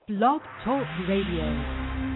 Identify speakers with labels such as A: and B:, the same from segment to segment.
A: Blog Talk Radio.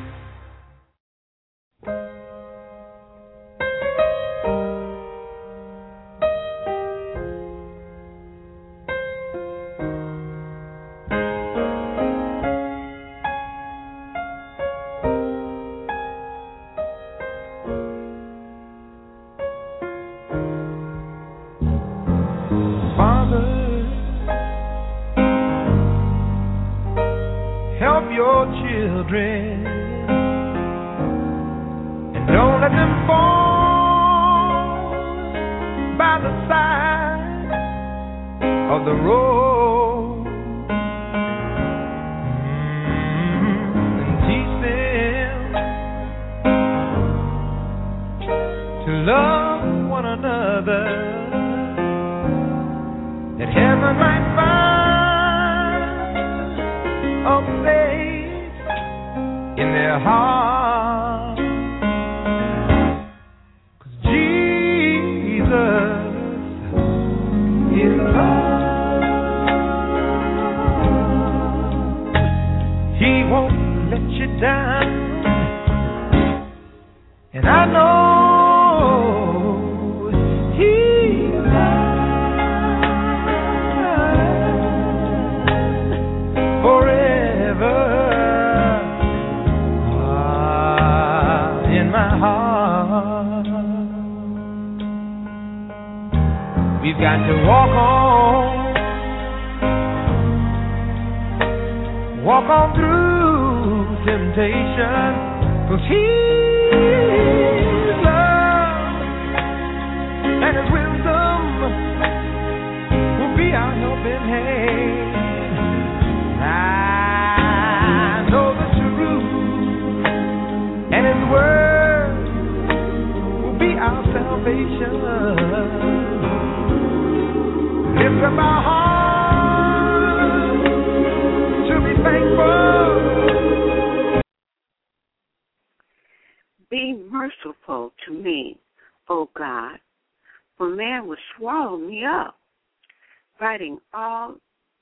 B: Be merciful to me, O God, for man would swallow me up. Fighting all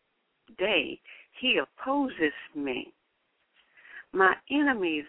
B: day, he opposes me. My enemies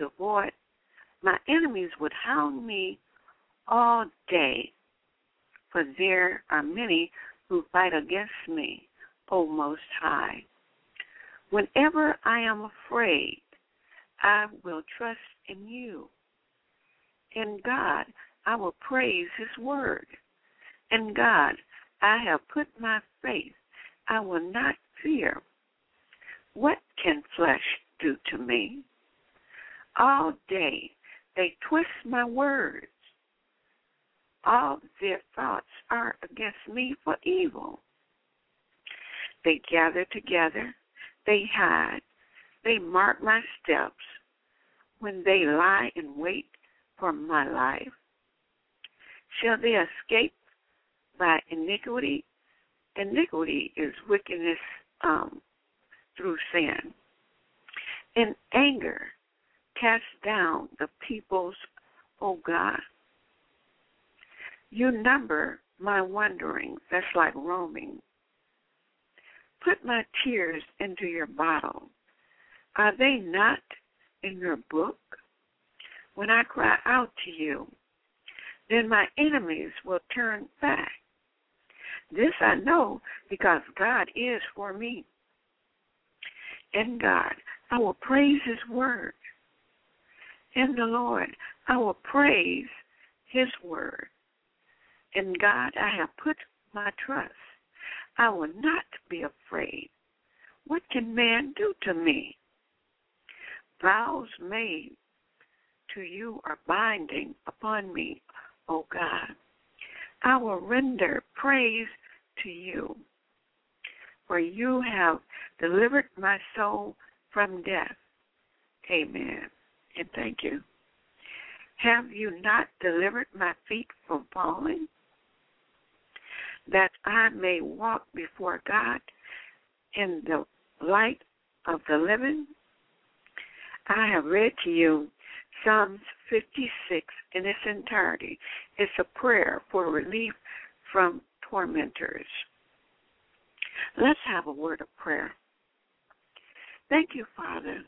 B: would hound me all day, for there are many who fight against me, O Most High. Whenever I am afraid, I will trust in you. In God, I will praise his word. In God, I have put my faith. I will not fear. What can flesh do to me? All day they twist my words. All their thoughts are against me for evil. They gather together. They hide. They mark my steps. When they lie in wait for my life, shall they escape by iniquity? Iniquity is wickedness through sin. In anger, cast down the peoples, O God. You number my wanderings. That's like roaming. Put my tears into your bottle. Are they not in your book? When I cry out to you, then my enemies will turn back. This I know because God is for me. In God, I will praise his word. In the Lord, I will praise his word. In God, I have put my trust. I will not be afraid. What can man do to me? Vows made to you are binding upon me, O God. I will render praise to you, for you have delivered my soul from death. Amen. And thank you. Have you not delivered my feet from falling, that I may walk before God in the light of the living? I have read to you Psalms 56 in its entirety. It's a prayer for relief from tormentors. Let's have a word of prayer. Thank you, Father,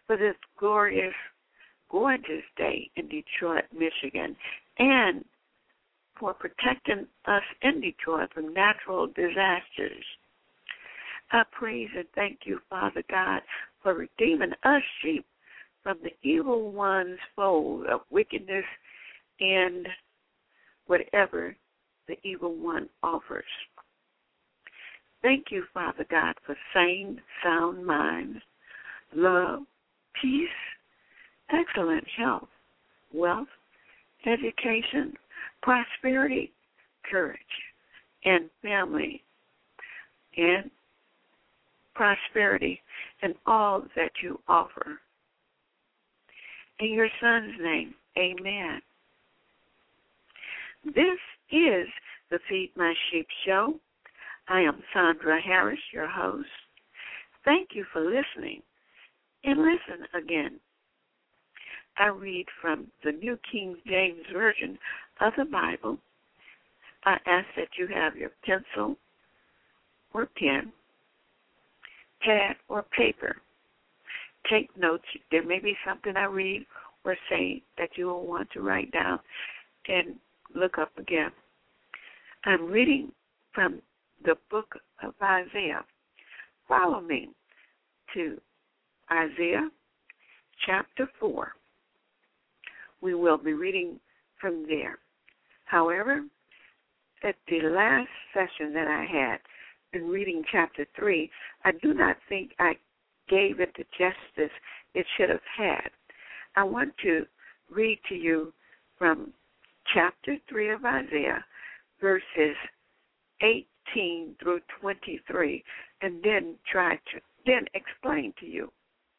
B: for this glorious, gorgeous day in Detroit, Michigan, and for protecting us in Detroit from natural disasters. I praise and thank you, Father God, for redeeming us sheep from the evil one's fold of wickedness and whatever the evil one offers. Thank you, Father God, for sane, sound minds, love, peace, excellent health, wealth, education, prosperity, courage, and family, and prosperity, and all that you offer. In your Son's name, amen. This is the Feed My Sheep show. I am Sandra Harris, your host. Thank you for listening. And listen again. I read from the New King James Version of the Bible. I ask that you have your pencil or pen, pad or paper. Take notes. There may be something I read or say that you will want to write down and look up again. I'm reading from the book of Isaiah. Follow me to Isaiah chapter 4. We will be reading from there. However, at the last session that I had in reading chapter 3, I do not think I gave it the justice it should have had. I want to read to you from chapter 3 of Isaiah, verses 18 through 23, and then explain to you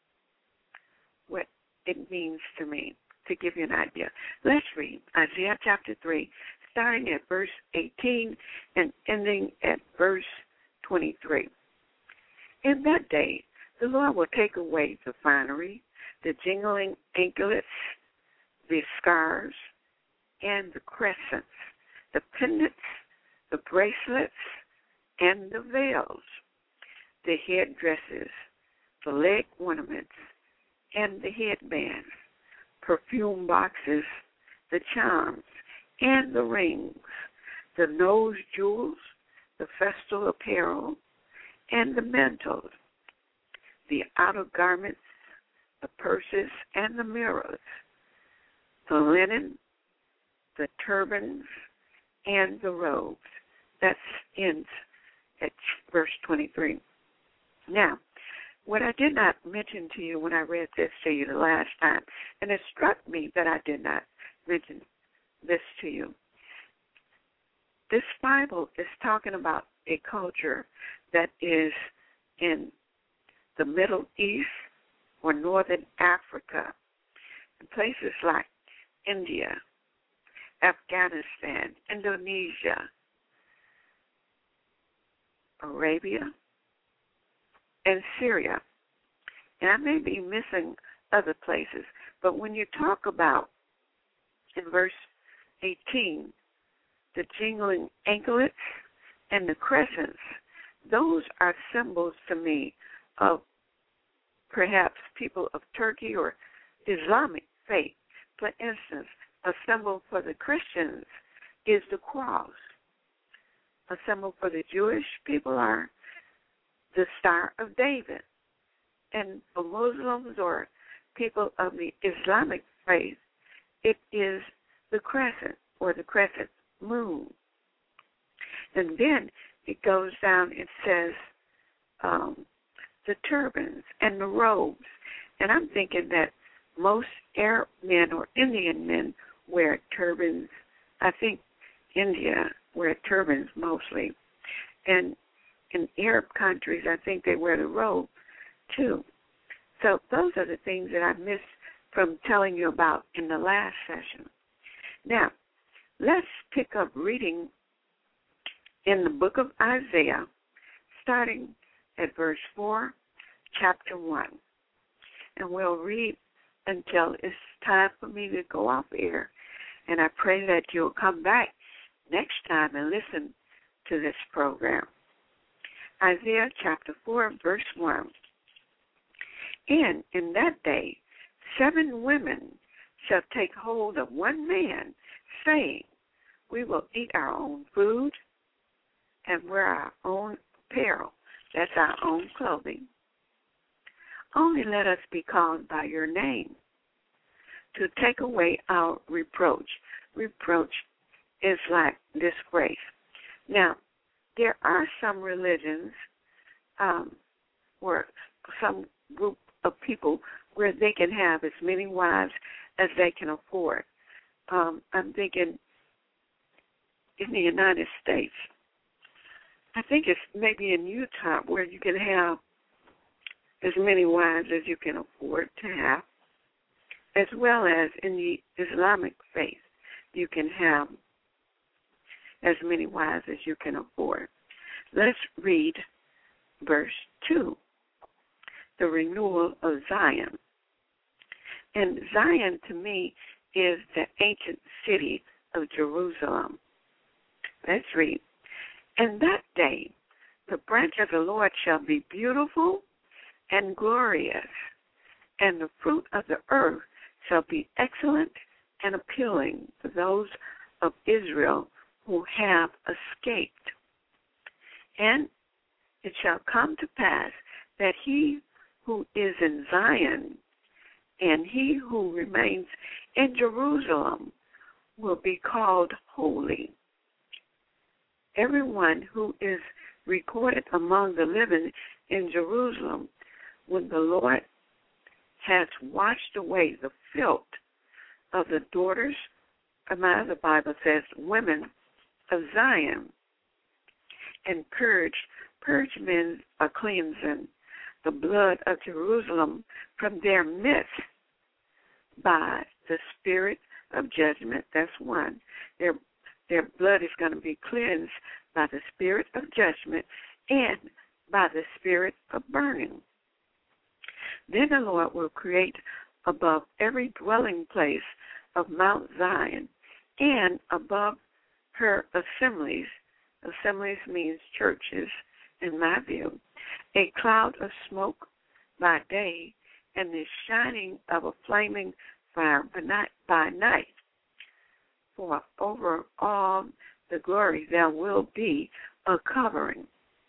B: what it means to me, to give you an idea. Let's read Isaiah chapter 3, starting at verse 18 and ending at verse 23. In that day, the Lord will take away the finery, the jingling anklets, the scarves, and the crescents, the pendants, the bracelets, and the veils, the headdresses, the leg ornaments, and the headbands, perfume boxes, the charms, and the rings, the nose jewels, the festal apparel, and the mantles, the outer garments, the purses, and the mirrors, the linen, the turbans, and the robes. That ends at verse 23. Now, what I did not mention to you when I read this to you the last time, and it struck me that I did not mention this to you. This Bible is talking about a culture that is in the Middle East or Northern Africa, in places like India, Afghanistan, Indonesia, Arabia, and Syria. And I may be missing other places, but when you talk about, in verse 18, the jingling anklets and the crescents, those are symbols to me of perhaps people of Turkey or Islamic faith. For instance, a symbol for the Christians is the cross. A symbol for the Jewish people are the Star of David. And for Muslims or people of the Islamic faith, it is the crescent or the crescent moon. And then it goes down, it says the turbans and the robes. And I'm thinking that most Arab men or Indian men wear turbans. I think India wear turbans mostly. And in Arab countries, I think they wear the robe too. So those are the things that I missed from telling you about in the last session. Now, let's pick up reading in the book of Isaiah, starting at verse 4, chapter 1. And we'll read until it's time for me to go off air. And I pray that you'll come back next time and listen to this program. Isaiah chapter 4, verse 1. And in that day 7 women shall take hold of one man, saying, we will eat our own food and wear our own apparel. That's our own clothing. Only let us be called by your name to take away our reproach. Reproach is like disgrace. Now, there are some religions where some group of people where they can have as many wives as they can afford. I'm thinking in the United States, I think it's maybe in Utah where you can have as many wives as you can afford to have, as well as in the Islamic faith, you can have as many wives as you can afford. Let's read verse 2, the renewal of Zion. And Zion, to me, is the ancient city of Jerusalem. Let's read. In that day, the branch of the Lord shall be beautiful and glorious, and the fruit of the earth shall be excellent and appealing to those of Israel who have escaped. And it shall come to pass that he who is in Zion and he who remains in Jerusalem will be called holy. Everyone who is recorded among the living in Jerusalem, when the Lord has washed away the filth of the daughters, my other Bible says women of Zion, and purge means a cleansing the blood of Jerusalem from their midst by the spirit of judgment. That's one. Their blood is going to be cleansed by the spirit of judgment and by the spirit of burning. Then the Lord will create above every dwelling place of Mount Zion and above her assemblies. Assemblies means churches, in my view, a cloud of smoke by day and the shining of a flaming fire by night. For over all the glory there will be a covering,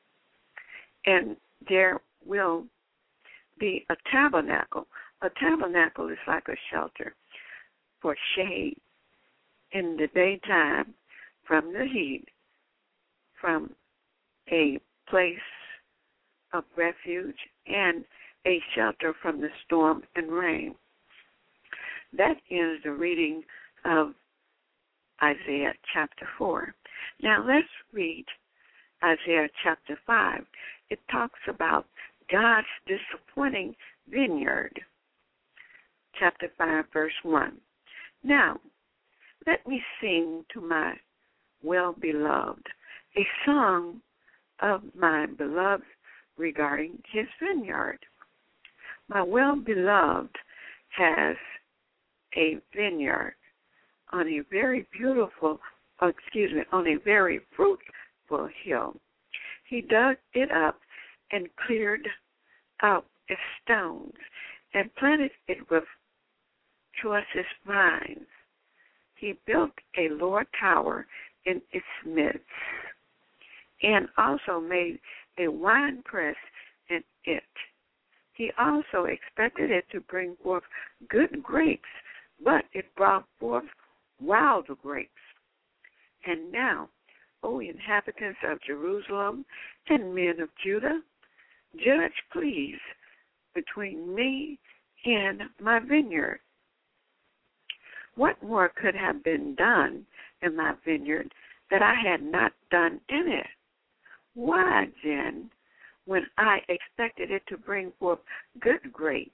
B: and there will be a tabernacle. A tabernacle is like a shelter for shade in the daytime from the heat, from a place of refuge, and a shelter from the storm and rain. That is the reading of Isaiah chapter 4. Now let's read Isaiah chapter 5. It talks about God's disappointing vineyard. Chapter 5, verse 1. Now, let me sing to my well-beloved a song of my beloved regarding his vineyard. My well-beloved has a vineyard on a very on a very fruitful hill. He dug it up and cleared out its stones and planted it with choicest vines. He built a lower tower in its midst and also made a winepress in it. He also expected it to bring forth good grapes, but it brought forth wild grapes. And now, O inhabitants of Jerusalem and men of Judah, judge, please, between me and my vineyard. What more could have been done in my vineyard that I had not done in it? Why, then, when I expected it to bring forth good grapes,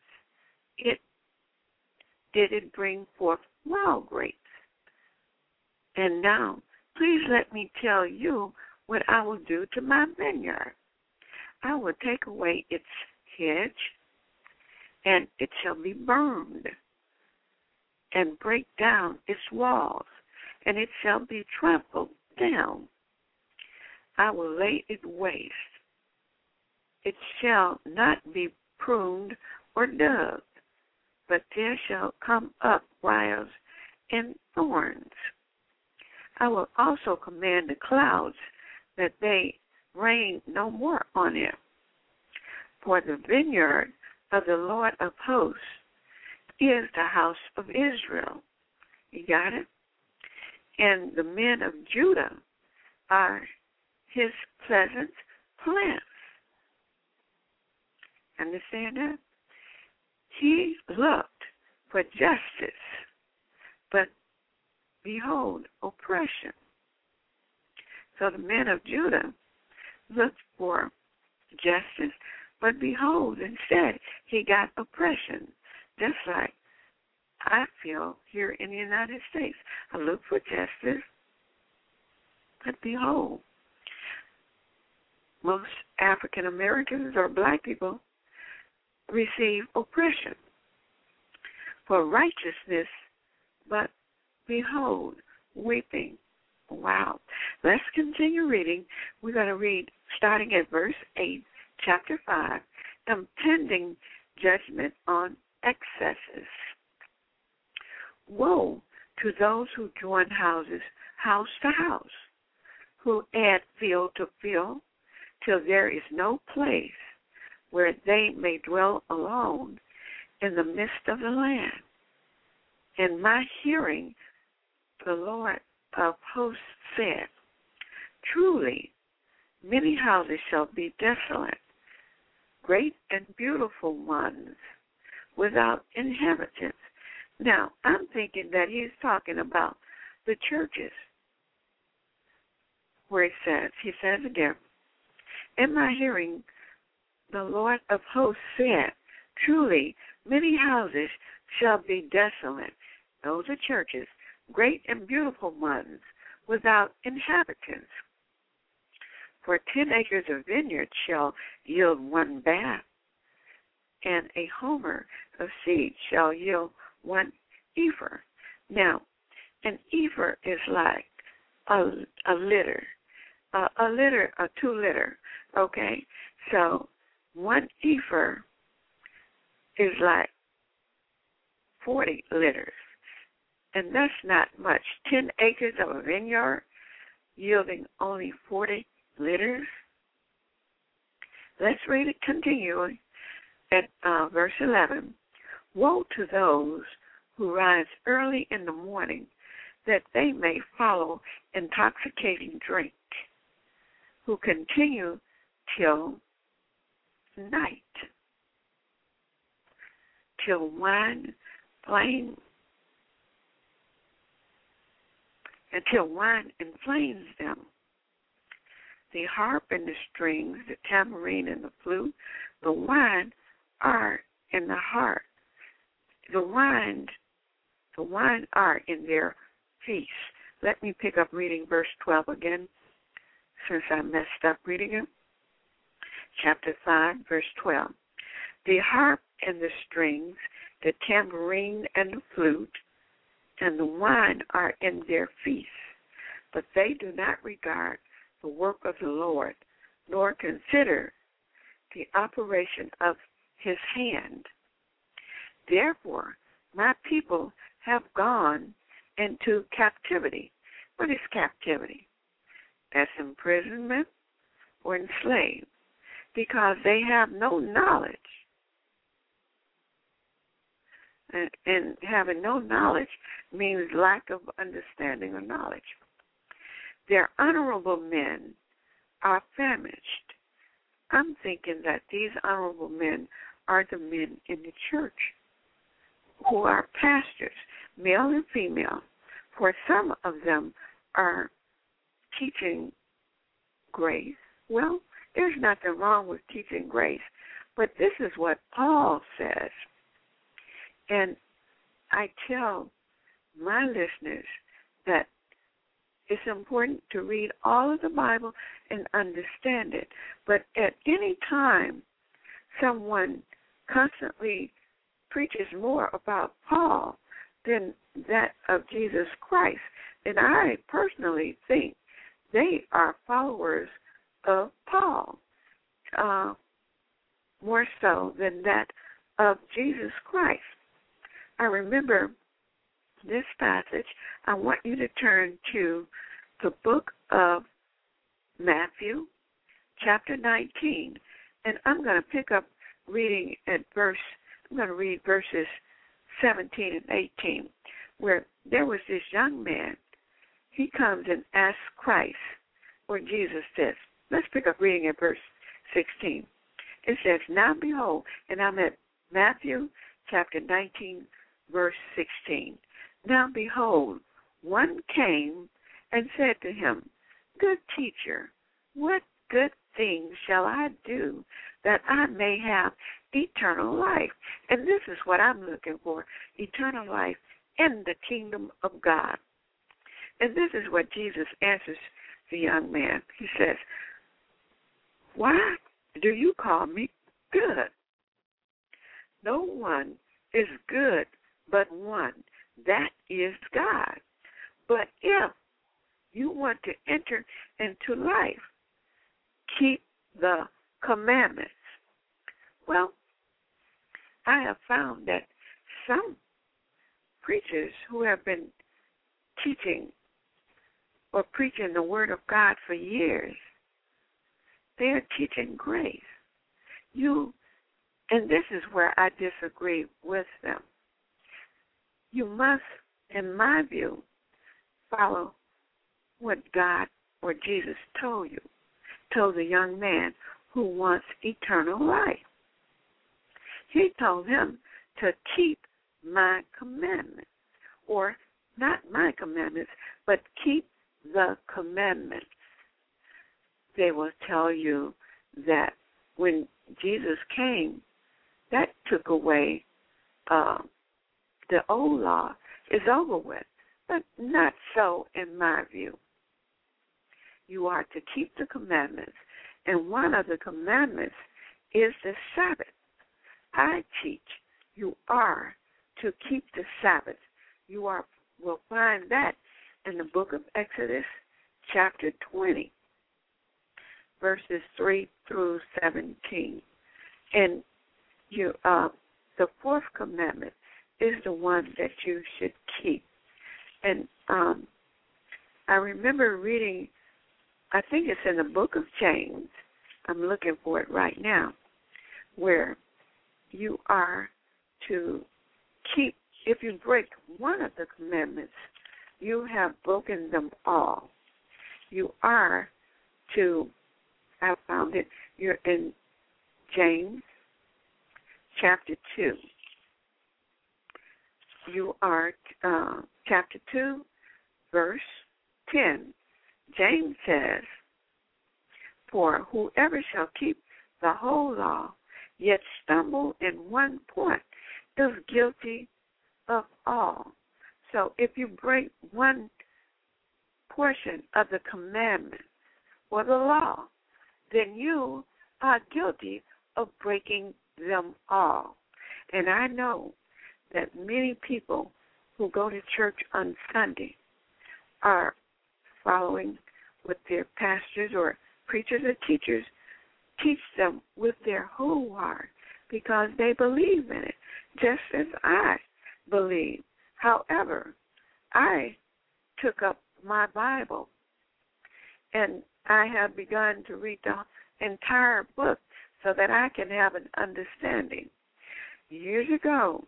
B: did it bring forth wild grapes? And now, please let me tell you what I will do to my vineyard. I will take away its hedge, and it shall be burned, and break down its walls, and it shall be trampled down. I will lay it waste. It shall not be pruned or dove, but there shall come up briars and thorns. I will also command the clouds that they rain no more on it. For the vineyard of the Lord of hosts is the house of Israel. You got it? And the men of Judah are his pleasant plants. Understand that? He looked for justice, but behold, oppression. So the men of Judah looked for justice, but behold, instead, he got oppression. Just like I feel here in the United States. I look for justice, but behold, most African Americans or black people receive oppression for righteousness, but behold, weeping. Wow. Let's continue reading. We're going to read starting at verse 8, chapter 5, impending judgment on excesses. Woe to those who join houses, house to house, who add field to field, till there is no place where they may dwell alone in the midst of the land. In my hearing, the Lord of hosts said, truly, many houses shall be desolate, great and beautiful ones, without inhabitants. Now, I'm thinking that he's talking about the churches, where he says again, in my hearing, the Lord of hosts said, truly, many houses shall be desolate. Those are churches, great and beautiful ones, without inhabitants. For 10 acres of vineyard shall yield one bath, and a homer of seed shall yield 1 ephah. Now, an ephah is like a liter, a 2 liter, okay? So 1 ephah is like 40 liters, and that's not much. 10 acres of a vineyard yielding only 40 liters. Let's read it continually at verse 11. Woe to those who rise early in the morning, that they may follow intoxicating drink, who continue till night, till wine inflames them. The harp and the strings, the tambourine and the flute, the wine are in the heart. The wine are in their feast. Let me pick up reading verse 12 again, since I messed up reading it. Chapter 5, verse 12. The harp and the strings, the tambourine and the flute, and the wine are in their feast, but they do not regard the work of the Lord, nor consider the operation of his hand. Therefore, my people have gone into captivity. What is captivity? That's imprisonment or enslaved, because they have no knowledge. And having no knowledge means lack of understanding or knowledge. Their honorable men are famished. I'm thinking that these honorable men are the men in the church who are pastors, male and female. For some of them are teaching grace. Well, there's nothing wrong with teaching grace, but this is what Paul says. And I tell my listeners that it's important to read all of the Bible and understand it. But at any time someone constantly preaches more about Paul than that of Jesus Christ, then I personally think they are followers of Paul, more so than that of Jesus Christ. I remember this passage. I want you to turn to the book of Matthew, chapter 19, and I'm going to pick up reading at I'm going to read verses 17 and 18, where there was this young man. He comes and asks Christ, or Jesus says, let's pick up reading at verse 16. It says, now behold, and I'm at Matthew chapter 19, verse 16. Now behold, one came and said to him, good teacher, what good things shall I do that I may have eternal life? And this is what I'm looking for, eternal life in the kingdom of God. And this is what Jesus answers the young man. He says, why do you call me good? No one is good but one, that is God. But if you want to enter into life, keep the commandments. Well, I have found that some preachers who have been teaching or preaching the Word of God for years, they are teaching grace. And this is where I disagree with them. You must, in my view, follow what God or Jesus told the young man who wants eternal life. He told him to keep my commandments, or not my commandments, but keep the commandments. They will tell you that when Jesus came, that took away the old law is over with, but not so in my view. You are to keep the commandments, and one of the commandments is the Sabbath. I teach you are to keep the Sabbath. You will find that in the book of Exodus, chapter 20, verses 3 through 17. And the fourth commandment is the one that you should keep. And I remember reading, I think it's in the book of James, I'm looking for it right now, where you are to keep, if you break one of the commandments, you have broken them all. You are to, I found it, you're in James chapter 2. You are, chapter 2, verse 10. James says, for whoever shall keep the whole law, yet stumble in one point, is guilty of all. So if you break one portion of the commandment or the law, then you are guilty of breaking them all. And I know that many people who go to church on Sunday are following what their pastors or preachers or teachers teach them with their whole heart because they believe in it, just as I believe. However, I took up my Bible and I have begun to read the entire book so that I can have an understanding. Years ago,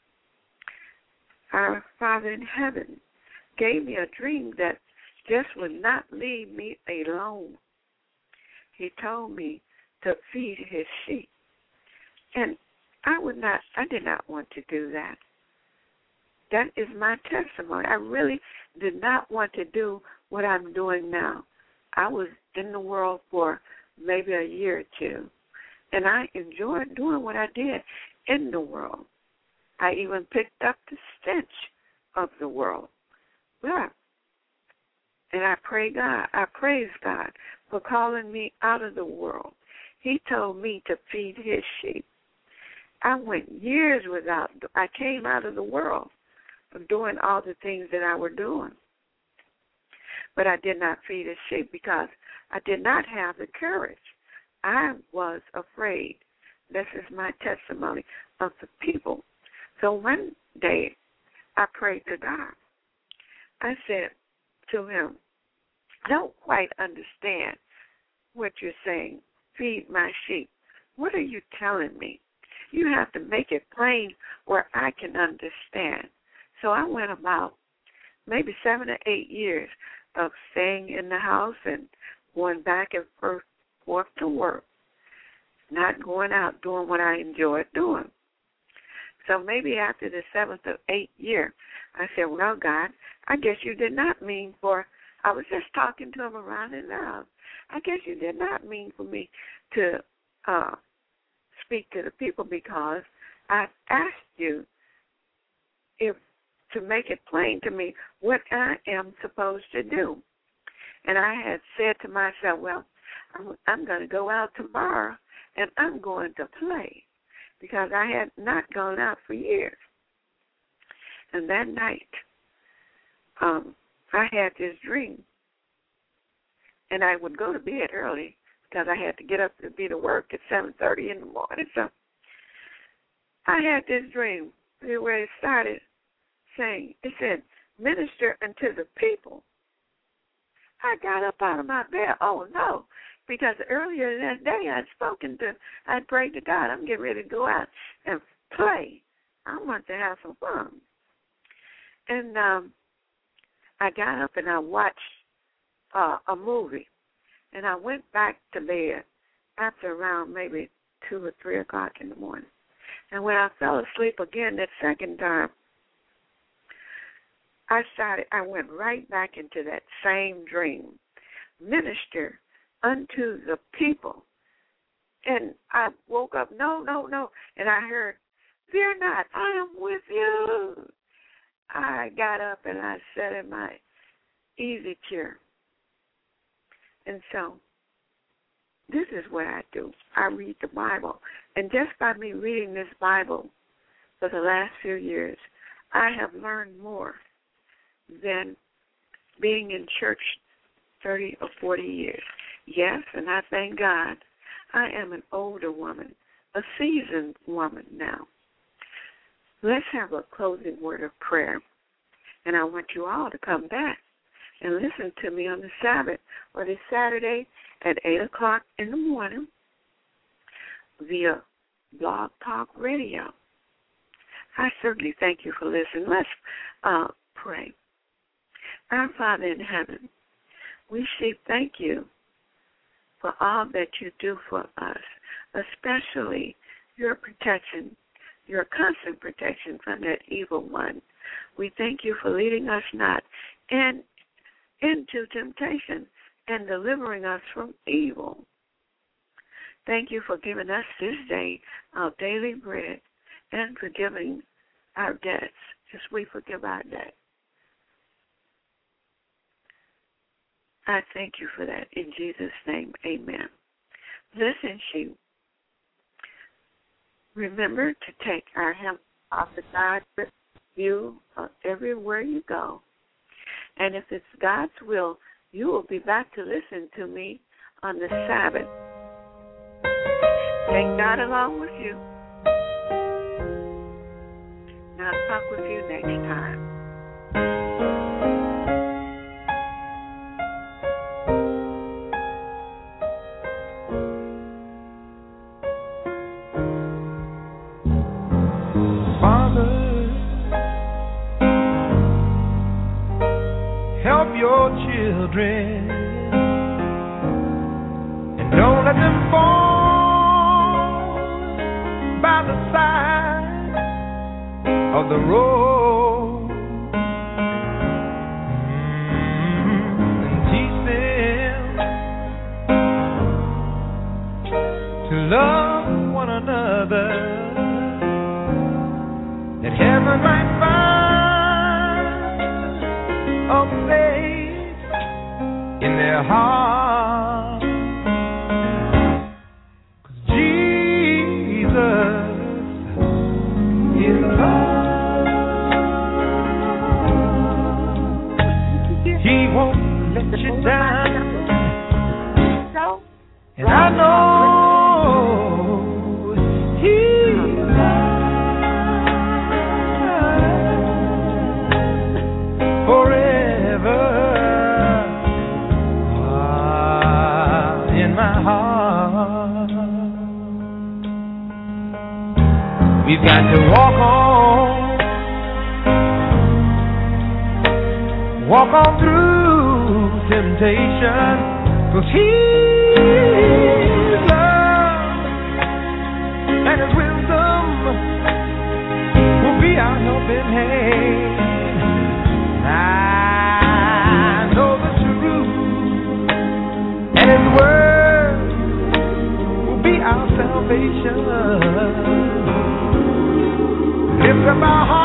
B: our Father in heaven gave me a dream that just would not leave me alone. He told me to feed his sheep. And I did not want to do that. That is my testimony. I really did not want to do what I'm doing now. I was in the world for maybe a year or two, and I enjoyed doing what I did in the world. I even picked up the stench of the world. But, and I praise God for calling me out of the world. He told me to feed his sheep. I went years I came out of the world of doing all the things that I were doing. But I did not feed his sheep because I did not have the courage. I was afraid This is my testimony of the people. So one day I prayed to God. I said to him, I don't quite understand what you're saying. Feed my sheep. What are you telling me? You have to make it plain where I can understand. So I went about maybe 7 or 8 years of staying in the house and going back and forth to work, not going out doing what I enjoyed doing. So maybe after the 7th or 8th year, I said, well, God, I guess you did not mean for, I was just talking to him around and around. I guess you did not mean for me to speak to the people, because I asked you to make it plain to me what I am supposed to do. And I had said to myself, well, I'm going to go out tomorrow and I'm going to play, because I had not gone out for years. And that night, I had this dream, and I would go to bed early because I had to get up to be to work at 7:30 in the morning. So I had this dream where it started saying, it said, minister unto the people. I got up out of my bed. Oh, no, because earlier that day I'd prayed to God, I'm getting ready to go out and play. I want to have some fun. And I got up and I watched a movie. And I went back to bed after around maybe 2 or 3 o'clock in the morning. And when I fell asleep again that second time, I went right back into that same dream. Minister unto the people. And I woke up, no. And I heard, fear not, I am with you. I got up and I sat in my easy chair. And so this is what I do. I read the Bible. And just by me reading this Bible for the last few years, I have learned more than being in church 30 or 40 years. Yes, and I thank God I am an older woman, a seasoned woman now. Let's have a closing word of prayer. And I want you all to come back and listen to me on the Sabbath or this Saturday at 8 o'clock in the morning via Blog Talk Radio. I certainly thank you for listening. Let's pray. Our Father in heaven, we say thank you for all that you do for us, especially your protection, your constant protection from that evil one. We thank you for leading us not into temptation and delivering us from evil. Thank you for giving us this day our daily bread and forgiving our debts as we forgive our debts. I thank you for that. In Jesus' name, amen. Listen, sheep. Remember to take our help off the God with you everywhere you go. And if it's God's will, you will be back to listen to me on the Sabbath. Take God along with you. Now I'll talk with you next time.
C: Your children, and don't let them fall by the side of the road, and teach them to love one another, that heaven might find a place in their heart. 'Cause Jesus is love. He won't let you down. And I know walk on through temptation, 'cause His love and His wisdom will be our helping hand. I know the truth, and His word our salvation. Lift up our hearts.